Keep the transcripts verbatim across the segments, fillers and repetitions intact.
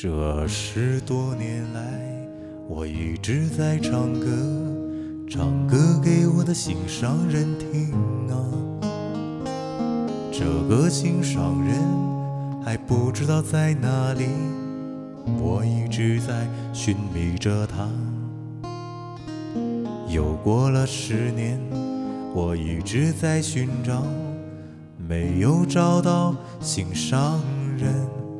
这十多年来，我一直在唱歌，唱歌给我的心上人听啊。这个心上人还不知道在哪里，我一直在寻觅着他。又过了十年，我一直在寻找，没有找到心上人。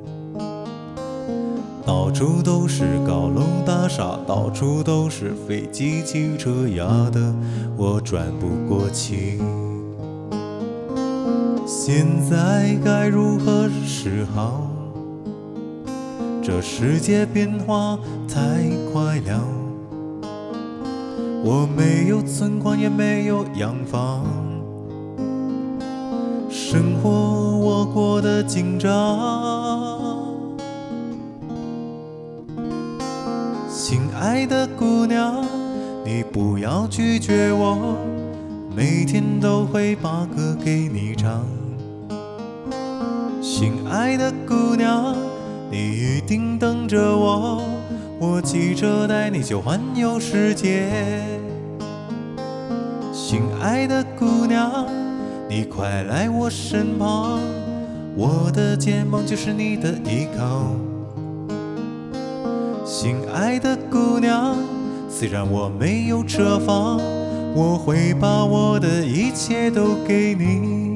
到处都是高楼大厦，到处都是飞机汽车，压得我转不过气。现在该如何是好？这世界变化太快了，我没有存款，也没有洋房，生活我过得紧张。亲爱的姑娘，你不要拒绝我，每天都会把歌给你唱。亲爱的姑娘，你一定等着我，我骑车带你去环游世界。亲爱的姑娘，你快来我身旁，我的肩膀就是你的依靠。亲爱的姑娘，虽然我没有车房，我会把我的一切都给你。